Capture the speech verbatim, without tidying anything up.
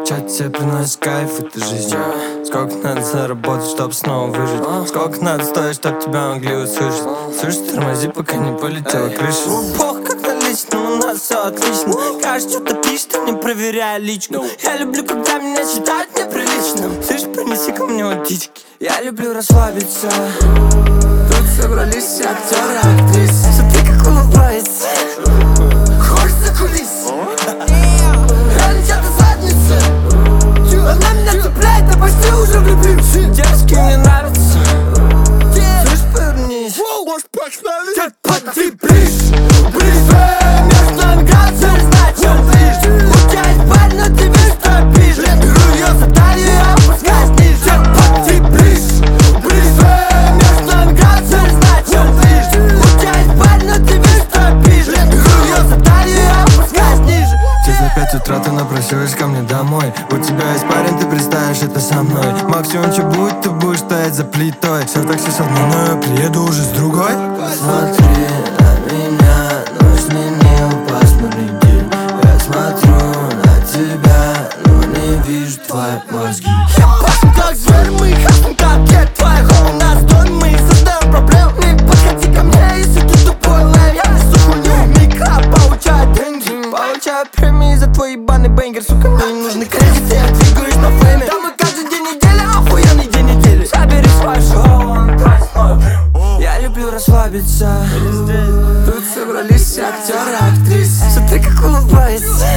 скучать тебе приносит кайф, это жизнь. Сколько надо заработать, чтоб снова выжить? Сколько надо стоить, чтоб тебя могли услышать? Слышь, тормози, пока не полетела крыша. Бог, как на личном, у нас все отлично. Кажется, что-то пишет, не проверяя личку. Я люблю, когда меня считают неприличным. Слышь, принеси ко мне водички. Я люблю расслабиться. Тут собрались все актеры, актрисы. Смотри, как улыбается. Хочешь за кулисы? Реально чья-то задница. Она меня цепляет, а почти уже влюбился. Девушки мне нравятся. Слышь, повернись. Может, погнали? Подойди ближе, ближе. Между нами градусов, знать, чем ближе. У тебя есть парень, но ты видишь, что я пишу. Беру ее за талию, я опускаюсь ниже. Подойди ближе, ближе. Между нами градусов, знать, чем ближе. У тебя есть парень, но ты видишь, что я пишу. Беру ее за талию, я опускаюсь ниже. Через на пять утра ты напросилась ко мне домой. У тебя есть парень, ты представишь это со мной. Максимум, что будет, ты будешь стоять за плитой. Все такси со мной, но я приеду уже с другой. Смотри на меня, но изменил пасмурный день. Я смотрю на тебя, но не вижу твои мозги. Я пасм как зверь, мы хасм как кет. Твоя хома нас дом, мы создаем проблем. Не подходи ко мне, если ты тупой лайм. Я несу хуйню в микро, получаю деньги. Получаю премии за твой ебаный бенгер. Сука, мне не нужны кредиты, я двигаюсь на фейме. Да мы каждый день недели, охуенный день недели. Забери свой шоу, он тратит мой время. Я люблю расслабиться. Тут собрались все актеры, актрисы. Смотри, как улыбается.